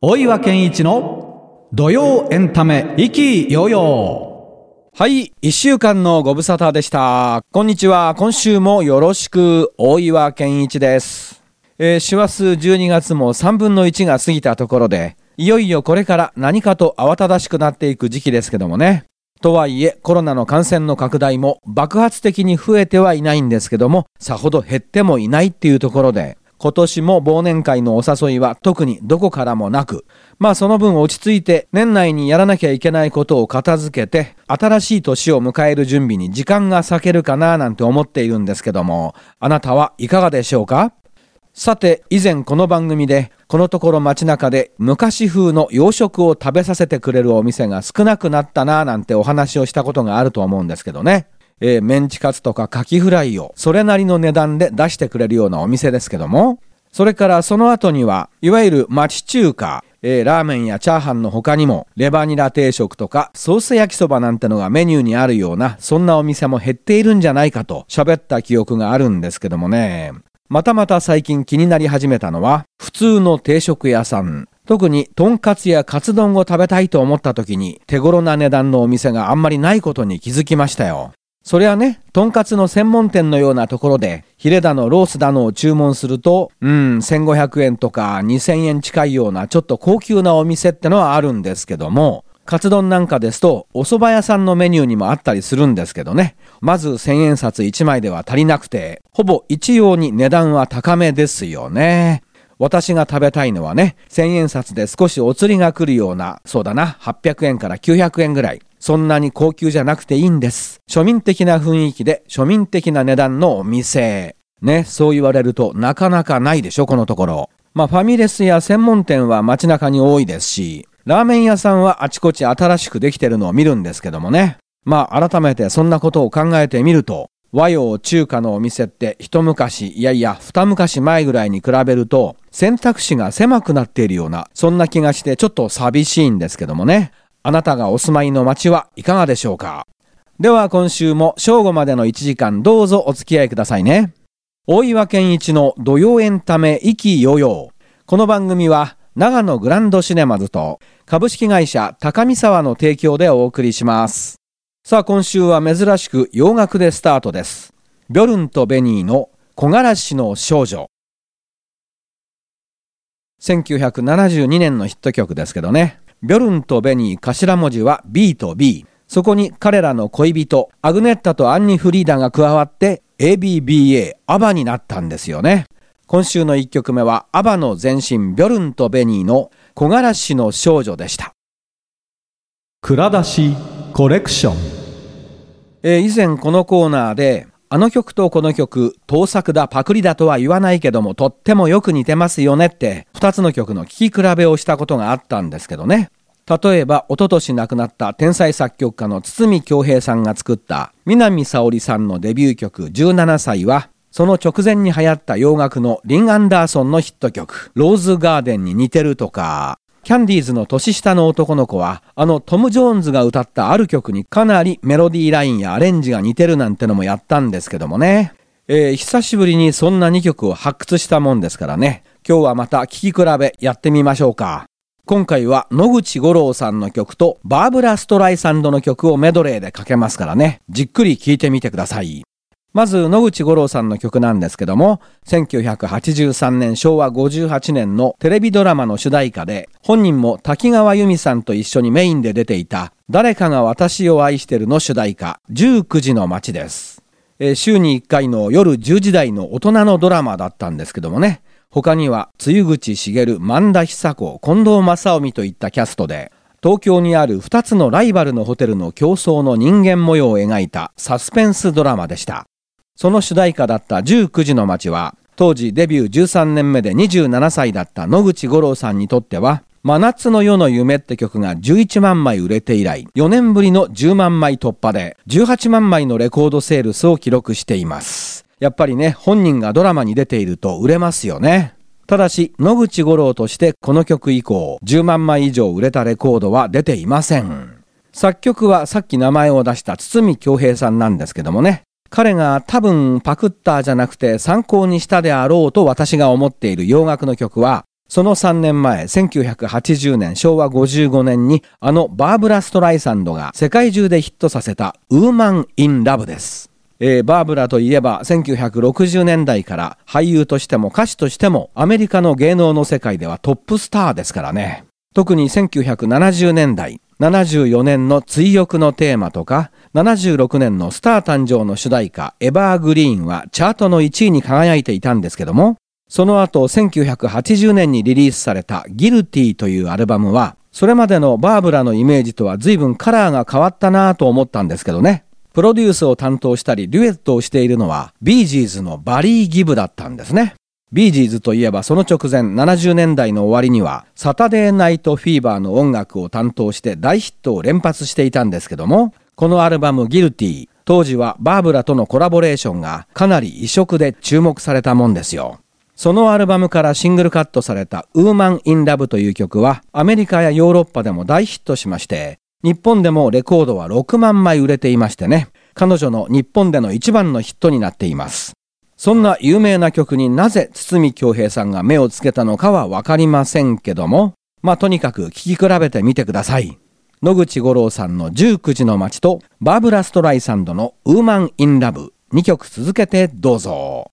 大岩健一の土曜エンタメ意気揚々。 はい、1週間のご無沙汰でした。こんにちは。今週もよろしく。大岩健一です。師走12月も3分の1が過ぎたところで、いよいよこれから何かと慌ただしくなっていく時期ですけどもね。とはいえコロナの感染の拡大も爆発的に増えてはいないんですけども、さほど減ってもいないっていうところで、今年も忘年会のお誘いは特にどこからもなく、その分落ち着いて年内にやらなきゃいけないことを片付けて、新しい年を迎える準備に時間が割けるかななんて思っているんですけども、あなたはいかがでしょうか？さて、以前この番組でこのところ街中で昔風の洋食を食べさせてくれるお店が少なくなったななんてお話をしたことがあると思うんですけどね。メンチカツとかカキフライをそれなりの値段で出してくれるようなお店ですけども、それからその後にはいわゆる町中華、ラーメンやチャーハンの他にもレバニラ定食とかソース焼きそばなんてのがメニューにあるような、そんなお店も減っているんじゃないかと喋った記憶があるんですけどもね。また最近気になり始めたのは普通の定食屋さん。特にとんかつやカツ丼を食べたいと思った時に手頃な値段のお店があんまりないことに気づきましたよ。そりゃね、とんかつの専門店のようなところでヒレだのロースだのを注文すると1500円とか2000円近いようなちょっと高級なお店ってのはあるんですけども、カツ丼なんかですとお蕎麦屋さんのメニューにもあったりするんですけどね、まず1000円札1枚では足りなくて、ほぼ一様に値段は高めですよね。私が食べたいのはね、1000円札で少しお釣りが来るような、そうだな、800円から900円ぐらい、そんなに高級じゃなくていいんです。庶民的な雰囲気で庶民的な値段のお店ね、そう言われるとなかなかないでしょ、このところ。ファミレスや専門店は街中に多いですし、ラーメン屋さんはあちこち新しくできてるのを見るんですけどもね。改めてそんなことを考えてみると、和洋中華のお店って一昔、いやいや二昔前ぐらいに比べると選択肢が狭くなっているような、そんな気がしてちょっと寂しいんですけどもね。あなたがお住まいの街はいかがでしょうか？では今週も正午までの1時間どうぞお付き合いくださいね。大岩健一の土曜エンタメ意気揚々。この番組は長野グランドシネマズと株式会社高見沢の提供でお送りします。さあ、今週は珍しく洋楽でスタートです。ビョルンとベニーの木枯らしの少女。1972年のヒット曲ですけどね。ビョルンとベニー、頭文字は B と B。そこに彼らの恋人アグネッタとアンニ・フリーダが加わって ABBA、アバになったんですよね。今週の1曲目はアバの前身ビョルンとベニーの木枯らしの少女でした。 蔵出しコレクション。 以前このコーナーであの曲とこの曲、盗作だパクリだとは言わないけどもとってもよく似てますよねって2つの曲の聴き比べをしたことがあったんですけどね。例えば一昨年亡くなった天才作曲家の堤恭平さんが作った南沙織さんのデビュー曲17歳は、その直前に流行った洋楽のリン・アンダーソンのヒット曲ローズガーデンに似てるとか、キャンディーズの年下の男の子はトム・ジョーンズが歌ったある曲にかなりメロディーラインやアレンジが似てるなんてのもやったんですけどもね。久しぶりにそんな2曲を発掘したもんですからね、今日はまた聴き比べやってみましょうか。今回は野口五郎さんの曲とバーブラ・ストライサンドの曲をメドレーでかけますからね、じっくり聴いてみてください。まず野口五郎さんの曲なんですけども、1983年昭和58年のテレビドラマの主題歌で、本人も滝川由美さんと一緒にメインで出ていた誰かが私を愛してるの主題歌19時の街です。週に1回の夜10時台の大人のドラマだったんですけどもね、他には露口茂、萬田久子、近藤正臣といったキャストで、東京にある2つのライバルのホテルの競争の人間模様を描いたサスペンスドラマでした。その主題歌だった19時の街は、当時デビュー13年目で27歳だった野口五郎さんにとっては、真夏の夜の夢って曲が11万枚売れて以来、4年ぶりの10万枚突破で、18万枚のレコードセールスを記録しています。やっぱりね、本人がドラマに出ていると売れますよね。ただし、野口五郎としてこの曲以降、10万枚以上売れたレコードは出ていません。作曲はさっき名前を出した堤恭平さんなんですけどもね、彼が多分パクったじゃなくて参考にしたであろうと私が思っている洋楽の曲は、 その3年前、1980年、昭和55年にバーブラ・ストライサンドが世界中でヒットさせたウーマン・イン・ラブです。バーブラといえば1960年代から俳優としても歌手としてもアメリカの芸能の世界ではトップスターですからね。特に1970年代、74年の追憶のテーマとか、76年のスター誕生の主題歌エバーグリーンはチャートの1位に輝いていたんですけども、その後1980年にリリースされたギルティというアルバムは、それまでのバーブラのイメージとは随分カラーが変わったなぁと思ったんですけどね。プロデュースを担当したりデュエットをしているのはビージーズのバリー・ギブだったんですね。ビージーズといえばその直前70年代の終わりにはサタデーナイトフィーバーの音楽を担当して大ヒットを連発していたんですけども、このアルバムギルティ、当時はバーブラとのコラボレーションがかなり異色で注目されたもんですよ。そのアルバムからシングルカットされたウーマン・イン・ラブという曲はアメリカやヨーロッパでも大ヒットしまして、日本でもレコードは6万枚売れていましてね、彼女の日本での一番のヒットになっています。そんな有名な曲になぜ堤恭平さんが目をつけたのかはわかりませんけども、とにかく聴き比べてみてください。野口五郎さんの19時の街とバーブラ・ストライサンドのウーマン・イン・ラブ、2曲続けてどうぞ。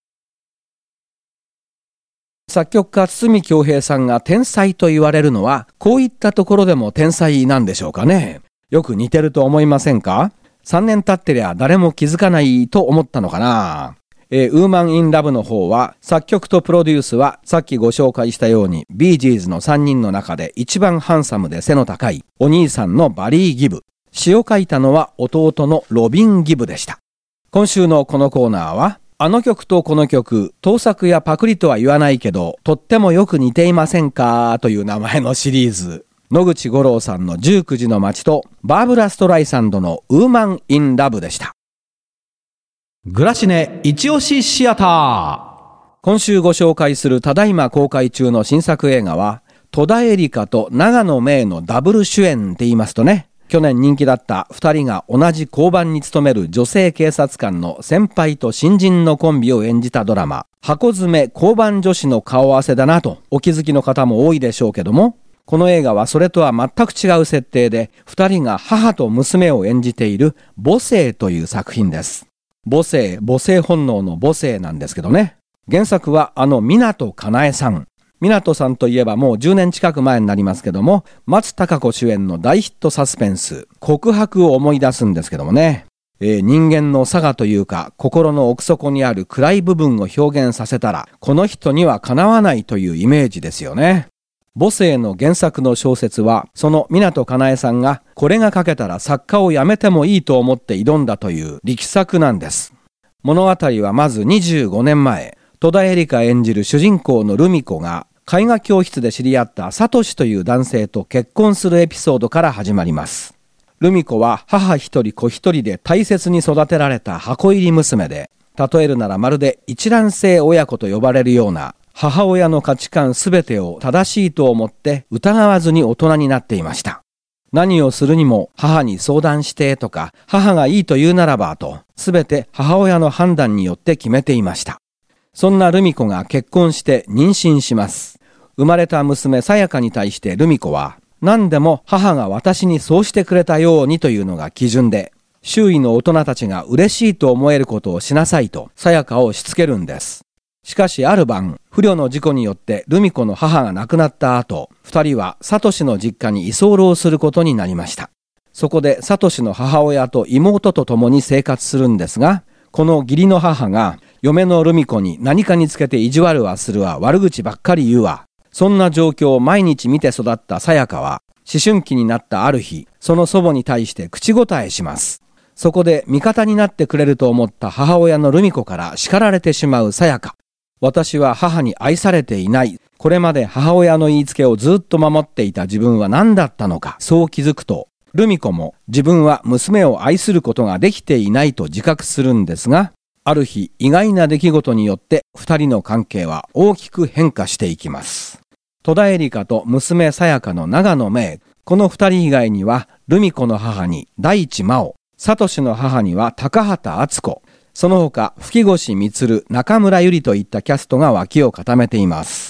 作曲家堤恭平さんが天才と言われるのはこういったところでも天才なんでしょうかね。よく似てると思いませんか？3年経ってりゃ誰も気づかないと思ったのかな。ウーマン・イン・ラブの方は作曲とプロデュースはさっきご紹介したようにビージーズの3人の中で一番ハンサムで背の高いお兄さんのバリー・ギブ、詩を書いたのは弟のロビン・ギブでした。今週のこのコーナーはあの曲とこの曲、盗作やパクリとは言わないけどとってもよく似ていませんかという名前のシリーズ、野口五郎さんの19時の街とバーブラ・ストライサンドのウーマン・イン・ラブでした。 グラシネ一押しシアター。 今週ご紹介するただいま公開中の新作映画は戸田恵梨香と永野芽郁のダブル主演って言いますとね、去年人気だった2人が同じ交番に勤める女性警察官の先輩と新人のコンビを演じたドラマ、箱詰め交番女子の顔合わせだなとお気づきの方も多いでしょうけども、この映画はそれとは全く違う設定で2人が母と娘を演じている母性という作品です。母性本能の母性なんですけどね。原作は湊かなえさん。湊さんといえばもう10年近く前になりますけども、松たか子主演の大ヒットサスペンス、告白を思い出すんですけどもね。人間の性というか心の奥底にある暗い部分を表現させたら、この人にはかなわないというイメージですよね。母性の原作の小説は、その湊かなえさんがこれが書けたら作家を辞めてもいいと思って挑んだという力作なんです。物語はまず25年前、戸田恵梨香演じる主人公のルミ子が絵画教室で知り合ったサトシという男性と結婚するエピソードから始まります。ルミ子は母一人子一人で大切に育てられた箱入り娘で、例えるならまるで一卵性親子と呼ばれるような、母親の価値観すべてを正しいと思って疑わずに大人になっていました。何をするにも母に相談してとか、母がいいと言うならばと、すべて母親の判断によって決めていました。そんなルミ子が結婚して妊娠します。生まれた娘さやかに対してルミ子は、何でも母が私にそうしてくれたようにというのが基準で、周囲の大人たちが嬉しいと思えることをしなさいとさやかをしつけるんです。しかしある晩、不慮の事故によってルミ子の母が亡くなった後、二人はサトシの実家に居候することになりました。そこでサトシの母親と妹と共に生活するんですが、この義理の母が嫁のルミ子に何かにつけて意地悪はするわ、悪口ばっかり言うわ。そんな状況を毎日見て育ったさやかは、思春期になったある日、その祖母に対して口答えします。そこで味方になってくれると思った母親のルミ子から叱られてしまうさやか。私は母に愛されていない。これまで母親の言いつけをずっと守っていた自分は何だったのか、そう気づくと、ルミ子も自分は娘を愛することができていないと自覚するんですが、ある日意外な出来事によって二人の関係は大きく変化していきます。戸田恵梨香と娘さやかの永野芽郁、この二人以外にはルミ子の母に大地真央、サトシの母には高畑敦子、その他吹越充、中村ゆりといったキャストが脇を固めています。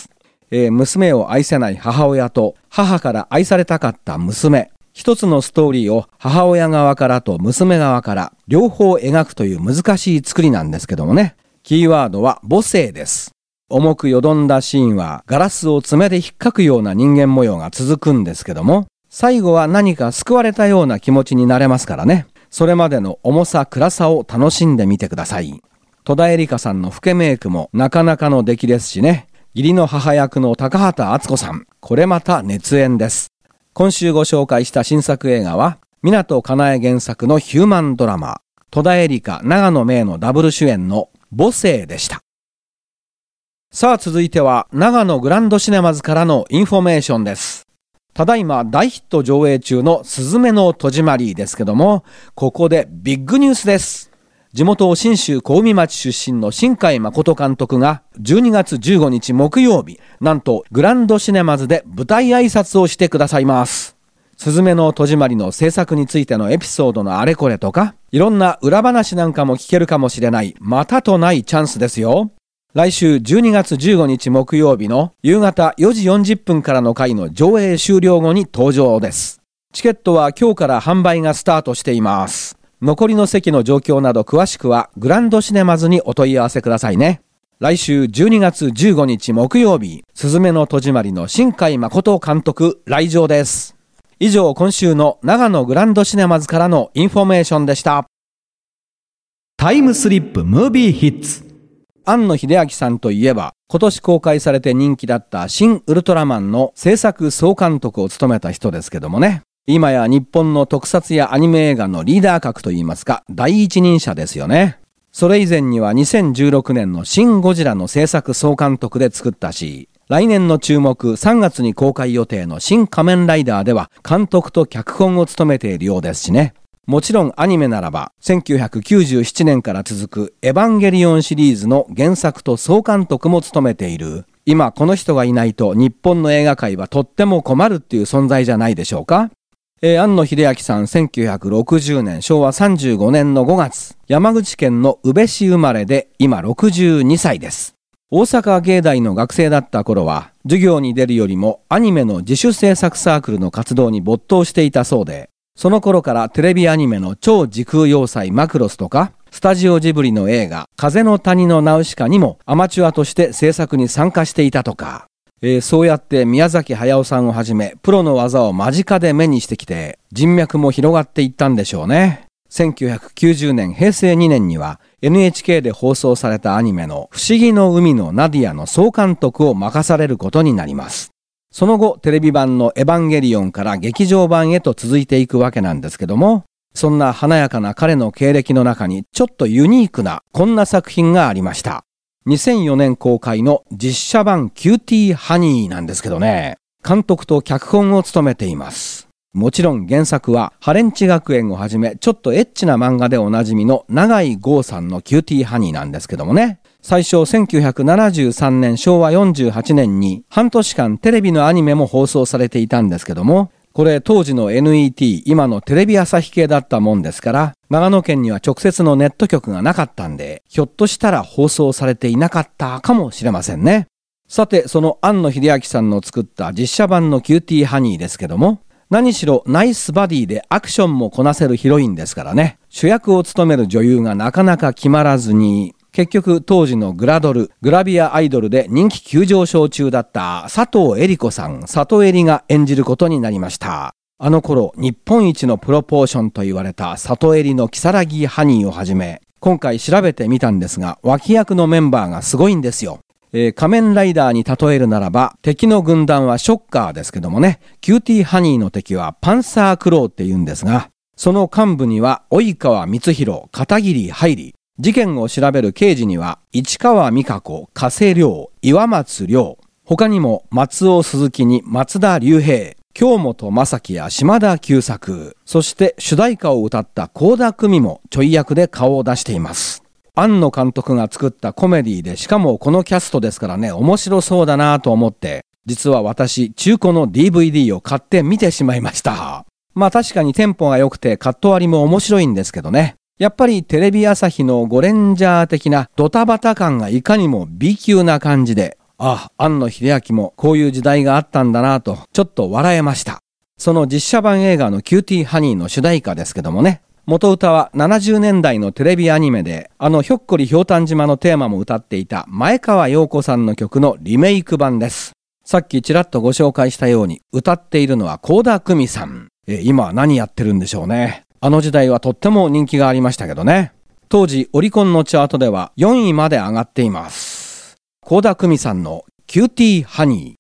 娘を愛せない母親と母から愛されたかった娘。一つのストーリーを母親側からと娘側から両方描くという難しい作りなんですけどもね。キーワードは母性です。重くよどんだシーンはガラスを爪で引っかくような人間模様が続くんですけども、最後は何か救われたような気持ちになれますからね。それまでの重さ暗さを楽しんでみてください。戸田恵梨香さんの老けメイクもなかなかの出来ですしね。義理の母役の高畑敦子さん、これまた熱演です。今週ご紹介した新作映画は、湊かなえ原作のヒューマンドラマ、戸田恵梨香、永野芽郁のダブル主演の母性でした。さあ続いては、長野グランドシネマズからのインフォメーションです。ただいま大ヒット上映中のすずめの戸締まりですけども、ここでビッグニュースです。地元信州小海町出身の新海誠監督が12月15日木曜日、なんとグランドシネマズで舞台挨拶をしてくださいます。すずめの戸締まりの制作についてのエピソードのあれこれとか、いろんな裏話なんかも聞けるかもしれない、またとないチャンスですよ。来週12月15日木曜日の夕方4時40分からの回の上映終了後に登場です。チケットは今日から販売がスタートしています。残りの席の状況など詳しくはグランドシネマズにお問い合わせくださいね。来週12月15日木曜日、すずめの戸締まりの新海誠監督来場です。以上、今週の長野グランドシネマズからのインフォメーションでした。 タイムスリップムービーヒッツ。 庵野秀明さんといえば、今年公開されて人気だった新ウルトラマンの制作総監督を務めた人ですけどもね。今や日本の特撮やアニメ映画のリーダー格といいますか、第一人者ですよね。それ以前には2016年の新ゴジラの制作総監督で作ったし、来年の注目3月に公開予定の新仮面ライダーでは監督と脚本を務めているようですしね。もちろんアニメならば1997年から続くエヴァンゲリオンシリーズの原作と総監督も務めている。今この人がいないと日本の映画界はとっても困るっていう存在じゃないでしょうか。庵野秀明さん1960年昭和35年の5月、山口県の宇部市生まれで今62歳です。大阪芸大の学生だった頃は授業に出るよりもアニメの自主制作サークルの活動に没頭していたそうで、その頃からテレビアニメの超時空要塞マクロスとか、スタジオジブリの映画風の谷のナウシカにもアマチュアとして制作に参加していたとか、そうやって宮崎駿さんをはじめプロの技を間近で目にしてきて人脈も広がっていったんでしょうね。1990年平成2年には NHK で放送されたアニメの不思議の海のナディアの総監督を任されることになります。その後テレビ版のエヴァンゲリオンから劇場版へと続いていくわけなんですけども、そんな華やかな彼の経歴の中にちょっとユニークなこんな作品がありました。2004年公開の実写版キューティーハニーなんですけどね、監督と脚本を務めています。もちろん原作はハレンチ学園をはじめちょっとエッチな漫画でおなじみの永井豪さんのキューティーハニーなんですけどもね、最初1973年昭和48年に半年間テレビのアニメも放送されていたんですけども、これ当時の NET 今のテレビ朝日系だったもんですから、長野県には直接のネット局がなかったんで、ひょっとしたら放送されていなかったかもしれませんね。さてその庵野秀明さんの作った実写版のキューティーハニーですけども、何しろナイスバディでアクションもこなせるヒロインですからね、主役を務める女優がなかなか決まらずに、結局当時のグラビアアイドルで人気急上昇中だった佐藤恵理子さん、里恵里が演じることになりました。あの頃日本一のプロポーションと言われた里恵里の如月ハニーをはじめ、今回調べてみたんですが脇役のメンバーがすごいんですよ。仮面ライダーに例えるならば敵の軍団はショッカーですけどもね、キューティーハニーの敵はパンサークローって言うんですが、その幹部には及川光弘、片桐はいり、事件を調べる刑事には市川美香子、加瀬亮、岩松亮、他にも松尾鈴木に松田龍平、京本正樹や島田久作、そして主題歌を歌った倖田來未もちょい役で顔を出しています。庵野監督が作ったコメディで、しかもこのキャストですからね、面白そうだなと思って、実は私中古の DVD を買って見てしまいました。まあ確かにテンポが良くてカット割りも面白いんですけどね、やっぱりテレビ朝日のゴレンジャー的なドタバタ感がいかにも B 級な感じで、 庵野秀明もこういう時代があったんだなと、ちょっと笑えました。その実写版映画のキューティーハニーの主題歌ですけどもね、元歌は70年代のテレビアニメで、ひょっこりひょうたん島のテーマも歌っていた前川陽子さんの曲のリメイク版です。さっきちらっとご紹介したように、歌っているのは倖田來未さん。今は何やってるんでしょうね。時代はとっても人気がありましたけどね。当時オリコンのチャートでは4位まで上がっています。倖田來未さんのキューティーハニー。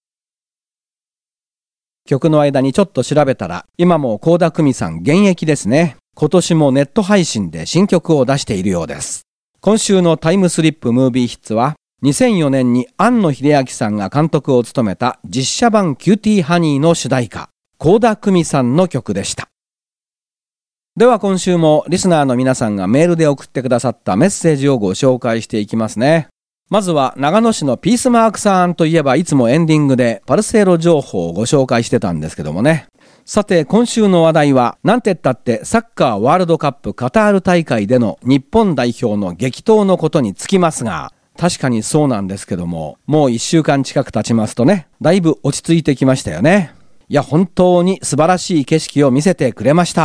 曲の間にちょっと調べたら、今も倖田來未さん現役ですね。今年もネット配信で新曲を出しているようです。今週のタイムスリップムービーヒッツは、2004年に庵野秀明さんが監督を務めた実写版キューティーハニーの主題歌、倖田來未さんの曲でした。では今週もリスナーの皆さんがメールで送ってくださったメッセージをご紹介していきますね。まずは長野市のピースマークさんといえばいつもエンディングでパルセーロ情報をご紹介してたんですけどもね。さて今週の話題はなんてったってサッカーワールドカップカタール大会での日本代表の激闘のことにつきますが、確かにそうなんですけども、もう1週間近く経ちますとね、だいぶ落ち着いてきましたよね。いや本当に素晴らしい景色を見せてくれました。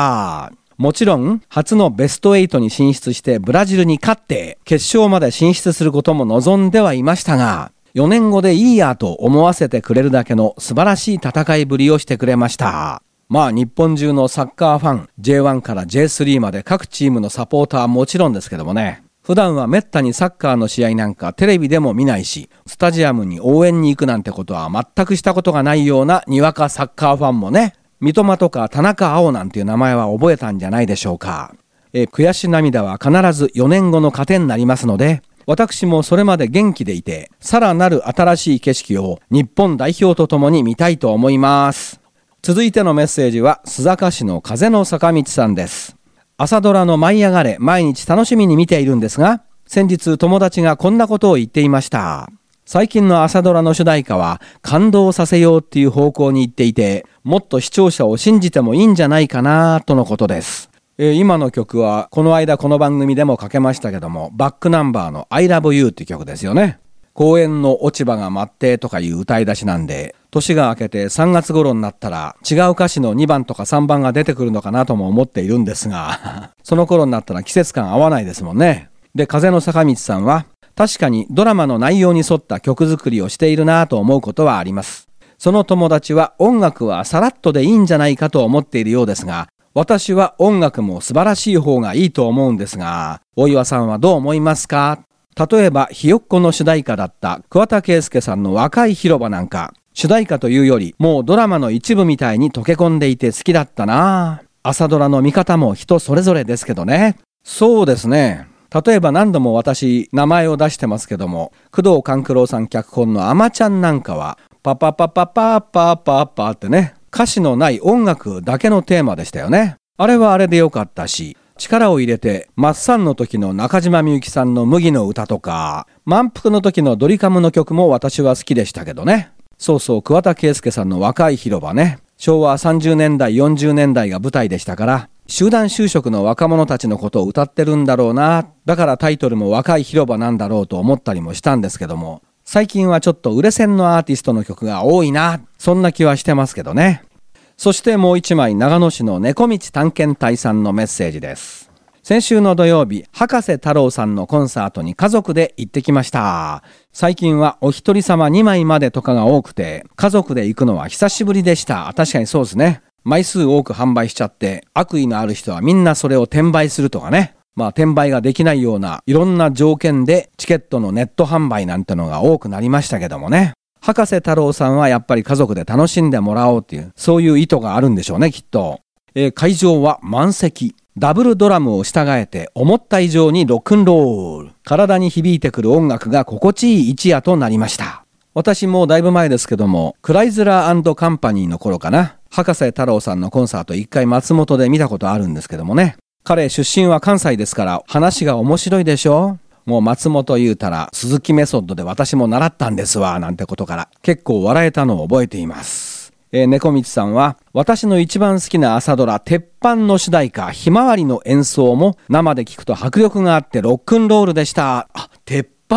もちろん初のベスト8に進出してブラジルに勝って決勝まで進出することも望んではいましたが、4年後でいいやと思わせてくれるだけの素晴らしい戦いぶりをしてくれました。日本中のサッカーファン J1 から J3 まで各チームのサポーターはもちろんですけどもね、普段はめったにサッカーの試合なんかテレビでも見ないし、スタジアムに応援に行くなんてことは全くしたことがないようなにわかサッカーファンもね、三笘とか田中碧なんていう名前は覚えたんじゃないでしょうか。悔し涙は必ず4年後の糧になりますので、私もそれまで元気でいて、さらなる新しい景色を日本代表とともに見たいと思います。続いてのメッセージは須坂市の風の坂道さんです。朝ドラの舞い上がれ毎日楽しみに見ているんですが、先日友達がこんなことを言っていました。最近の朝ドラの主題歌は感動させようっていう方向に行っていて、もっと視聴者を信じてもいいんじゃないかなとのことです。今の曲はこの間この番組でもかけましたけども、バックナンバーの I Love You っていう曲ですよね。公園の落ち葉が舞ってとかいう歌い出しなんで、年が明けて3月頃になったら違う歌詞の2番とか3番が出てくるのかなとも思っているんですがその頃になったら季節感合わないですもんね。で、風の坂道さんは確かにドラマの内容に沿った曲作りをしているなと思うことはあります。その友達は音楽はさらっとでいいんじゃないかと思っているようですが、私は音楽も素晴らしい方がいいと思うんですが、大岩さんはどう思いますか？例えばひよっこの主題歌だった桑田佳祐さんの若い広場なんか、主題歌というよりもうドラマの一部みたいに溶け込んでいて好きだったな。朝ドラの見方も人それぞれですけどね。そうですね。例えば何度も私名前を出してますけども、工藤官九郎さん脚本のあまちゃんなんかはパパパパパパパパってね、歌詞のない音楽だけのテーマでしたよね。あれはあれでよかったし、力を入れてマッサンの時の中島みゆきさんの麦の歌とか、満腹の時のドリカムの曲も私は好きでしたけどね。そうそう、桑田佳祐さんの若い広場ね、昭和30年代40年代が舞台でしたから、集団就職の若者たちのことを歌ってるんだろうな。だからタイトルも若い広場なんだろうと思ったりもしたんですけども、最近はちょっと売れ線のアーティストの曲が多いな、そんな気はしてますけどね。そしてもう一枚、長野市の猫道探検隊さんのメッセージです。先週の土曜日、博士太郎さんのコンサートに家族で行ってきました。最近はお一人様2枚までとかが多くて、家族で行くのは久しぶりでした。確かにそうですね。枚数多く販売しちゃって、悪意のある人はみんなそれを転売するとかね。転売ができないようないろんな条件でチケットのネット販売なんてのが多くなりましたけどもね。博士太郎さんはやっぱり家族で楽しんでもらおうっていう、そういう意図があるんでしょうね、きっと。会場は満席。ダブルドラムを従えて思った以上にロックンロール。体に響いてくる音楽が心地いい一夜となりました。私もだいぶ前ですけども、クライズラー&カンパニーの頃かな。博士太郎さんのコンサート一回松本で見たことあるんですけどもね。彼出身は関西ですから話が面白いでしょ。もう松本言うたら鈴木メソッドで私も習ったんですわなんてことから結構笑えたのを覚えています。猫道さんは私の一番好きな朝ドラ鉄板の主題歌ひまわりの演奏も生で聞くと迫力があってロックンロールでした。鉄板。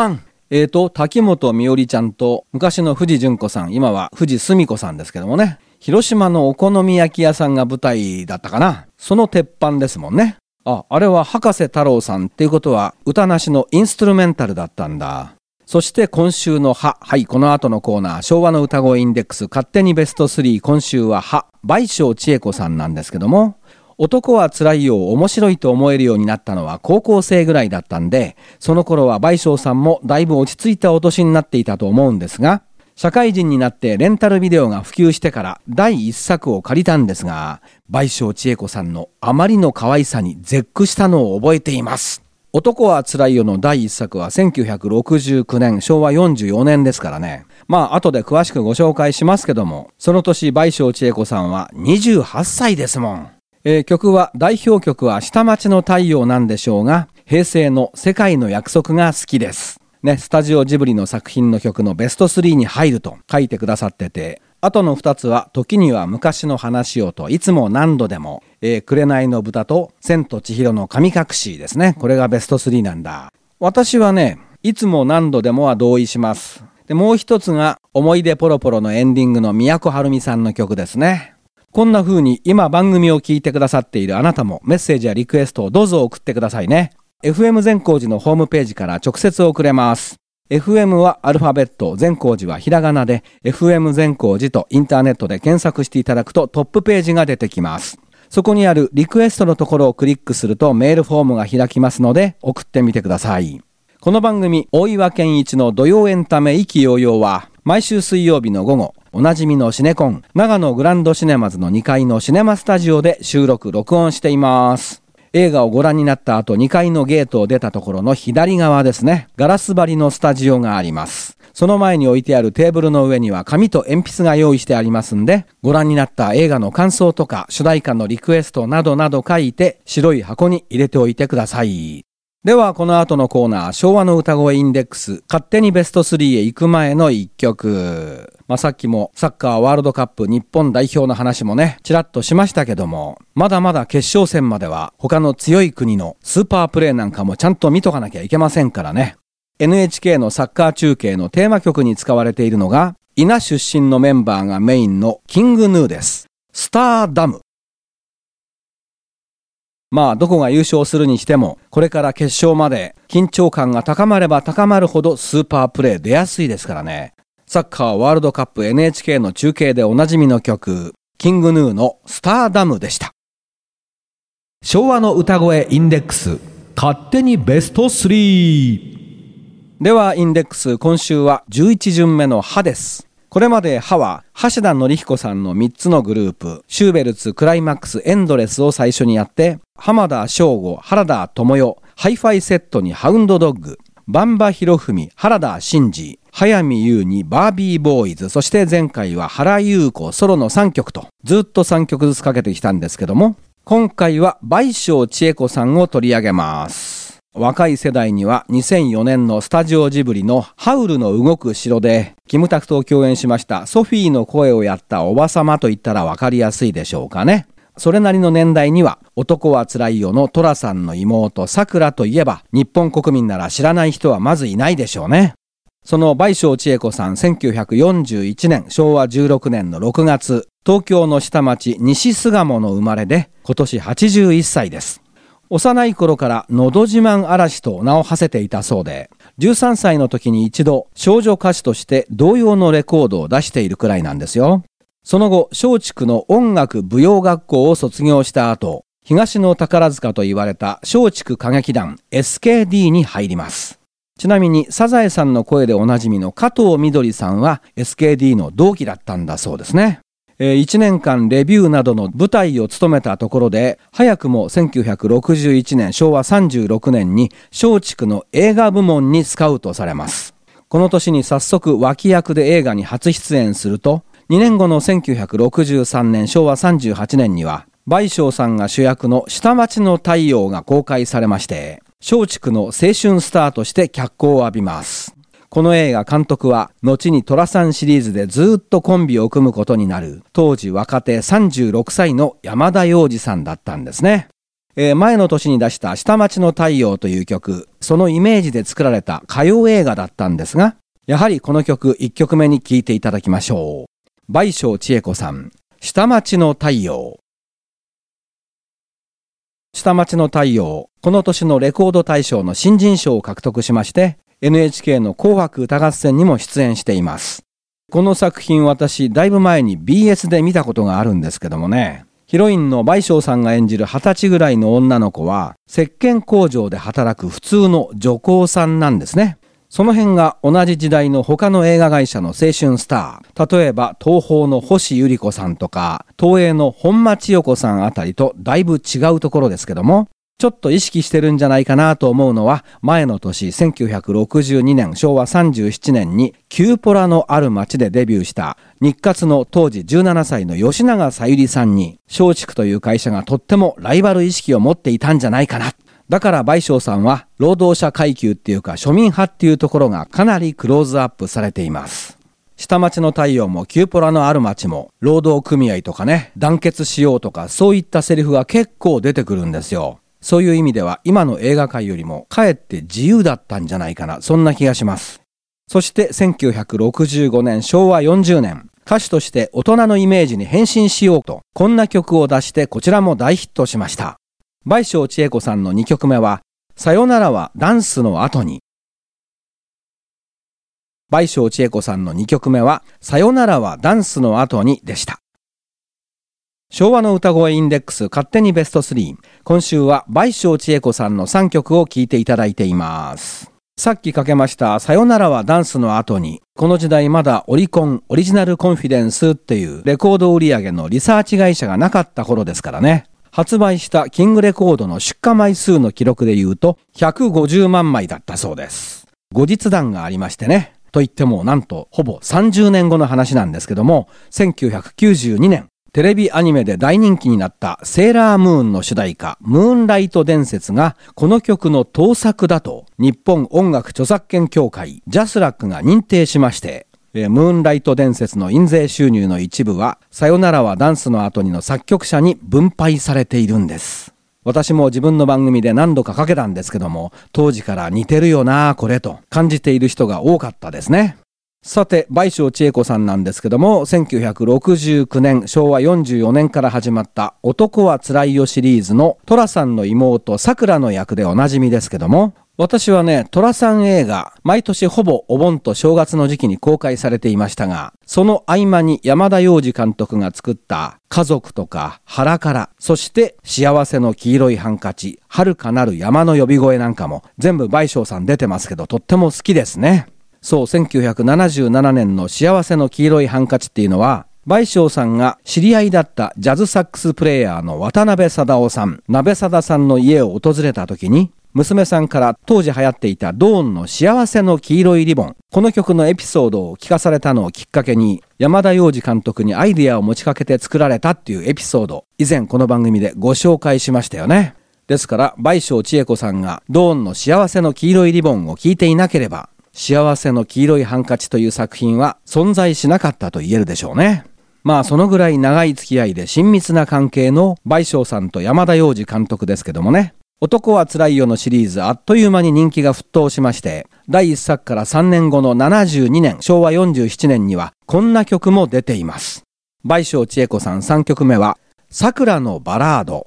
滝本美織ちゃんと昔の藤純子さん、今は藤澄子さんですけどもね、広島のお好み焼き屋さんが舞台だったかな。その鉄板ですもんね。あれは博士太郎さんっていうことは歌なしのインストゥルメンタルだったんだ。そして今週のこの後のコーナー、昭和の歌声インデックス勝手にベスト3、今週は倍賞千恵子さんなんですけども、男はつらいよを面白いと思えるようになったのは高校生ぐらいだったんで、その頃は倍賞さんもだいぶ落ち着いたお年になっていたと思うんですが、社会人になってレンタルビデオが普及してから第一作を借りたんですが、倍賞千恵子さんのあまりの可愛さに絶句したのを覚えています。男はつらいよの第一作は1969年、昭和44年ですからね。後で詳しくご紹介しますけども、その年倍賞千恵子さんは28歳ですもん。代表曲は下町の太陽なんでしょうが、平成の世界の約束が好きです。スタジオジブリの作品の曲のベスト3に入ると書いてくださってて、あとの2つは時には昔の話をといつも何度でも、紅の豚と千と千尋の神隠しですね。これがベスト3なんだ。私はね、いつも何度でもは同意します。で、もう一つが思い出ポロポロのエンディングの都はるみさんの曲ですね。こんな風に今番組を聞いてくださっているあなたもメッセージやリクエストをどうぞ送ってくださいね。FM 善光寺のホームページから直接送れます。FM はアルファベット、善光寺はひらがなで FM 善光寺とインターネットで検索していただくとトップページが出てきます。そこにあるリクエストのところをクリックするとメールフォームが開きますので送ってみてください。この番組大岩健一の土曜エンタメ意気揚々は毎週水曜日の午後、おなじみのシネコン長野グランドシネマズの2階のシネマスタジオで収録録音しています。映画をご覧になった後、2階のゲートを出たところの左側ですね、ガラス張りのスタジオがあります。その前に置いてあるテーブルの上には紙と鉛筆が用意してありますんで、ご覧になった映画の感想とか主題歌のリクエストなどなど書いて白い箱に入れておいてください。ではこの後のコーナー、昭和の歌声インデックス勝手にベスト3へ行く前の1曲。さっきもサッカーワールドカップ日本代表の話もね、ちらっとしましたけども、まだまだ決勝戦までは他の強い国のスーパープレーなんかもちゃんと見とかなきゃいけませんからね。NHK のサッカー中継のテーマ曲に使われているのが、伊那出身のメンバーがメインのキングヌーです。スターダム。どこが優勝するにしても、これから決勝まで緊張感が高まれば高まるほどスーパープレー出やすいですからね。サッカーワールドカップ NHK の中継でおなじみの曲、キングヌーのスターダムでした。 昭和の歌声インデックス勝手にベスト3。 ではインデックス、今週は11巡目の歯です。これまで歯は橋田紀彦さんの3つのグループ、シューベルツ、クライマックス、エンドレスを最初にやって、浜田省吾、原田知世、ハイファイセットにハウンドドッグ、バンバ博文、原田真二、早見優にバービーボーイズ、そして前回は原優子ソロの3曲と、ずっと3曲ずつかけてきたんですけども、今回は倍賞千恵子さんを取り上げます。若い世代には2004年のスタジオジブリのハウルの動く城でキムタクと共演しましたソフィーの声をやったおばさまと言ったらわかりやすいでしょうかね。それなりの年代には男はつらいよの寅さんの妹さくらといえば日本国民なら知らない人はまずいないでしょうね。その倍賞千恵子さん、1941年昭和16年の6月、東京の下町西巣鴨の生まれで今年81歳です。幼い頃からのど自慢嵐と名を馳せていたそうで、13歳の時に一度少女歌手として童謡のレコードを出しているくらいなんですよ。その後、松竹の音楽舞踊学校を卒業した後、東の宝塚と言われた松竹歌劇団 SKD に入ります。ちなみにサザエさんの声でおなじみの加藤みどりさんは SKD の同期だったんだそうですね。1年間レビューなどの舞台を務めたところで、早くも1961年昭和36年に松竹の映画部門にスカウトされます。この年に早速脇役で映画に初出演すると、2年後の1963年昭和38年には倍賞さんが主役の下町の太陽が公開されまして、松竹の青春スターとして脚光を浴びます。この映画監督は後に寅さんシリーズでずっとコンビを組むことになる当時若手36歳の山田洋次さんだったんですね。 前の年に出した下町の太陽という曲、そのイメージで作られた歌謡映画だったんですが、やはりこの曲1曲目に聴いていただきましょう。倍賞千恵子さん、下町の太陽。下町の太陽、この年のレコード大賞の新人賞を獲得しまして、NHK の紅白歌合戦にも出演しています。この作品、私だいぶ前に BS で見たことがあるんですけどもね、ヒロインの倍賞さんが演じる20歳ぐらいの女の子は石鹸工場で働く普通の女工さんなんですね。その辺が同じ時代の他の映画会社の青春スター、例えば東宝の星百合子さんとか東映の本間千代子さんあたりとだいぶ違うところですけども、ちょっと意識してるんじゃないかなと思うのは、前の年1962年昭和37年にキューポラのある町でデビューした日活の当時17歳の吉永小百合さんに、松竹という会社がとってもライバル意識を持っていたんじゃないかな。だから倍賞さんは労働者階級っていうか庶民派っていうところがかなりクローズアップされています。下町の太陽もキューポラのある町も労働組合とかね、団結しようとかそういったセリフが結構出てくるんですよ。そういう意味では今の映画界よりもかえって自由だったんじゃないかな、そんな気がします。そして1965年昭和40年、歌手として大人のイメージに変身しようとこんな曲を出して、こちらも大ヒットしました。倍賞千恵子さんの2曲目はさよならはダンスの後に。倍賞千恵子さんの2曲目はさよならはダンスの後にでした。昭和の歌声インデックス勝手にベスト3。今週は倍賞千恵子さんの3曲を聴いていただいています。さっきかけましたさよならはダンスの後に、この時代まだオリコンオリジナルコンフィデンスっていうレコード売上のリサーチ会社がなかった頃ですからね。発売したキングレコードの出荷枚数の記録で言うと150万枚だったそうです。後日談がありましてね。といってもなんとほぼ30年後の話なんですけども、1992年、テレビアニメで大人気になったセーラームーンの主題歌ムーンライト伝説がこの曲の盗作だと日本音楽著作権協会ジャスラックが認定しまして、ムーンライト伝説の印税収入の一部はさよならはダンスの後にの作曲者に分配されているんです。私も自分の番組で何度かかけたんですけども、当時から似てるよなこれと感じている人が多かったですね。さて倍賞千恵子さんなんですけども、1969年昭和44年から始まった男はつらいよシリーズの寅さんの妹さくらの役でおなじみですけども、私はね、寅さん映画毎年ほぼお盆と正月の時期に公開されていましたが、その合間に山田洋次監督が作った家族とか腹から、そして幸せの黄色いハンカチ、遥かなる山の呼び声なんかも全部倍賞さん出てますけど、とっても好きですね。そう、1977年の幸せの黄色いハンカチっていうのは、倍賞さんが知り合いだったジャズサックスプレイヤーの渡辺貞夫さん、鍋貞さんの家を訪れた時に、娘さんから当時流行っていたドーンの幸せの黄色いリボン、この曲のエピソードを聞かされたのをきっかけに、山田洋次監督にアイデアを持ちかけて作られたっていうエピソード、以前この番組でご紹介しましたよね。ですから倍賞千恵子さんがドーンの幸せの黄色いリボンを聞いていなければ、幸せの黄色いハンカチという作品は存在しなかったと言えるでしょうね。まあそのぐらい長い付き合いで親密な関係の倍賞さんと山田洋次監督ですけどもね、男はつらいよのシリーズあっという間に人気が沸騰しまして、第1作から3年後の72年昭和47年にはこんな曲も出ています。倍賞千恵子さん3曲目はさくらのバラード。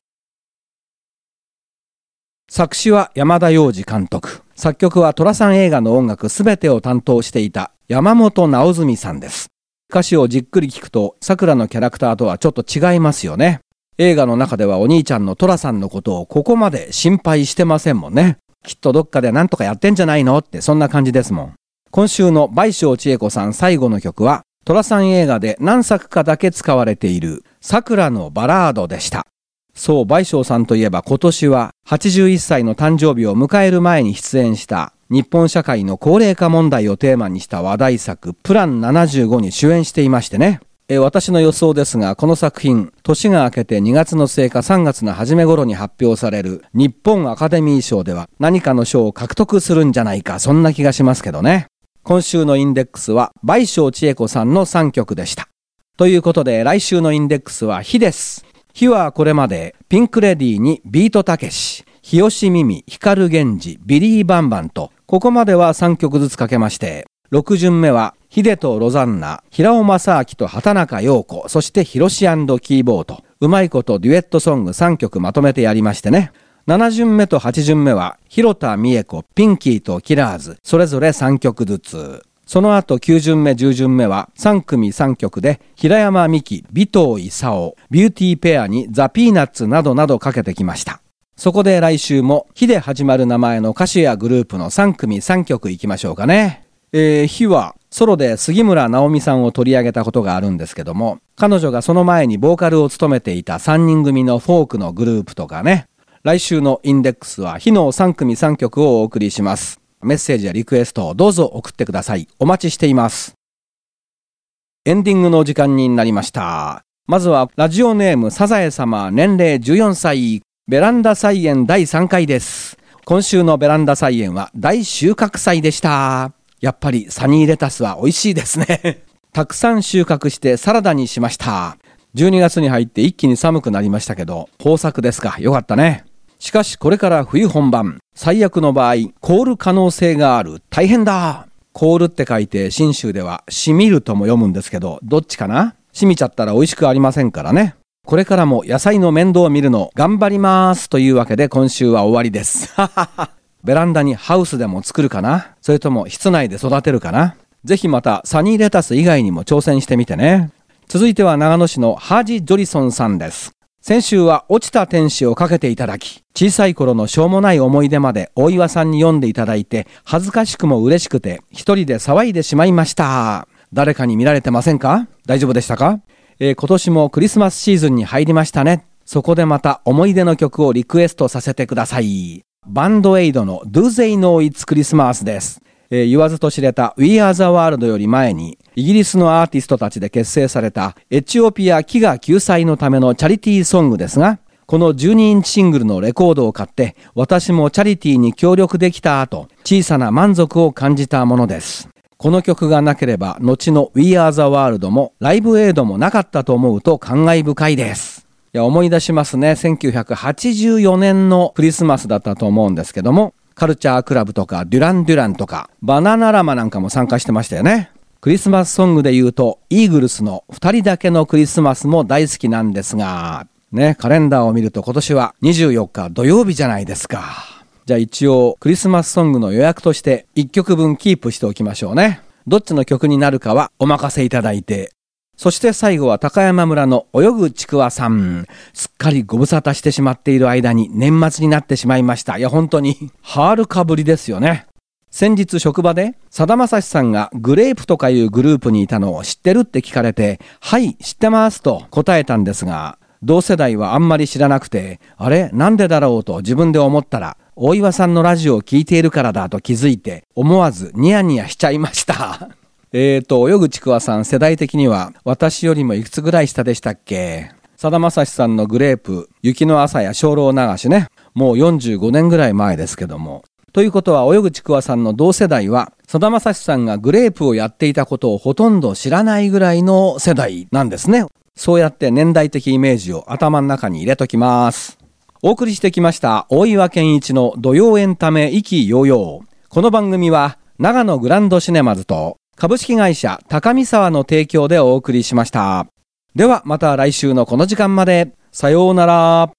作詞は山田洋次監督、作曲は寅さん映画の音楽すべてを担当していた山本直純さんです。歌詞をじっくり聞くとさくらのキャラクターとはちょっと違いますよね。映画の中ではお兄ちゃんの寅さんのことをここまで心配してませんもんね。きっとどっかでなんとかやってんじゃないのってそんな感じですもん。今週の倍賞千恵子さん最後の曲は寅さん映画で何作かだけ使われているさくらのバラードでした。そう、倍賞さんといえば今年は81歳の誕生日を迎える前に出演した日本社会の高齢化問題をテーマにした話題作プラン75に主演していましてね。私の予想ですが、この作品、年が明けて2月の末か3月の初め頃に発表される日本アカデミー賞では何かの賞を獲得するんじゃないか、そんな気がしますけどね。今週のインデックスは倍賞千恵子さんの3曲でした。ということで来週のインデックスは火です。 日はこれまでピンクレディーにビートたけし、日吉ミミ、光源氏、ビリーバンバンと、ここまでは3曲ずつかけまして、6巡目はヒデとロザンナ、平尾正明と畑中陽子、そしてヒロシ&キーボード、うまいことデュエットソング3曲まとめてやりましてね。7巡目と8巡目は広田美恵子、ピンキーとキラーズ、それぞれ3曲ずつ。その後9巡目10巡目は3組3曲で平山美樹、尾藤勲、ビューティーペアにザ・ピーナッツなどなどかけてきました。そこで来週も日で始まる名前の歌手やグループの3組3曲いきましょうかね。日はソロで杉村直美さんを取り上げたことがあるんですけども、彼女がその前にボーカルを務めていた3人組のフォークのグループとかね。来週のインデックスは日の3組3曲をお送りします。メッセージやリクエストをどうぞ送ってください。お待ちしています。エンディングの時間になりました。まずはラジオネームサザエ様、年齢14歳、ベランダ菜園第3回です。今週のベランダ菜園は大収穫祭でした。やっぱりサニーレタスは美味しいですね。たくさん収穫してサラダにしました。12月に入って一気に寒くなりましたけど、豊作ですか。よかったね。しかしこれから冬本番、最悪の場合凍る可能性がある。大変だ。凍るって書いて信州ではしみるとも読むんですけど、どっちかな。しみちゃったら美味しくありませんからね。これからも野菜の面倒を見るの頑張りますというわけで今週は終わりです。ベランダにハウスでも作るかな、それとも室内で育てるかな。ぜひまたサニーレタス以外にも挑戦してみてね。続いては長野市のハージ・ジョリソンさんです。先週は落ちた天使をかけていただき、小さい頃のしょうもない思い出まで大岩さんに読んでいただいて、恥ずかしくも嬉しくて一人で騒いでしまいました。誰かに見られてませんか？大丈夫でしたか？今年もクリスマスシーズンに入りましたね。そこでまた思い出の曲をリクエストさせてください。バンドエイドの Do They Know It's Christmas です。言わずと知れた We Are the World より前にイギリスのアーティストたちで結成されたエチオピア飢餓救済のためのチャリティーソングですが、この12インチシングルのレコードを買って私もチャリティーに協力できたと小さな満足を感じたものです。この曲がなければ後の We Are the World もライブエイドもなかったと思うと感慨深いです。いや、思い出しますね。1984年のクリスマスだったと思うんですけども、カルチャークラブとかデュラン・デュランとかバナナラマなんかも参加してましたよね。クリスマスソングで言うとイーグルスの2人だけのクリスマスも大好きなんですがね、カレンダーを見ると今年は24日土曜日じゃないですか。じゃあ一応クリスマスソングの予約として1曲分キープしておきましょうね。どっちの曲になるかはお任せいただいて、そして最後は高山村の泳ぐちくわさん。すっかりご無沙汰してしまっている間に年末になってしまいました。いや本当にはるかぶりですよね。先日職場でさだまさしさんがグレープとかいうグループにいたのを知ってるって聞かれて、はい知ってますと答えたんですが、同世代はあんまり知らなくて、あれなんでだろうと自分で思ったら大岩さんのラジオを聞いているからだと気づいて思わずニヤニヤしちゃいました泳ぐちくわさん世代的には私よりもいくつぐらい下でしたっけ？さだまさしさんのグレープ雪の朝や精霊流しね、もう45年ぐらい前ですけども、ということは泳ぐちくわさんの同世代はさだまさしさんがグレープをやっていたことをほとんど知らないぐらいの世代なんですね。そうやって年代的イメージを頭の中に入れときます。お送りしてきました大岩健一の土曜エンタメ意気揚々。この番組は長野グランドシネマズと株式会社高見沢の提供でお送りしました。ではまた来週のこの時間まで。さようなら。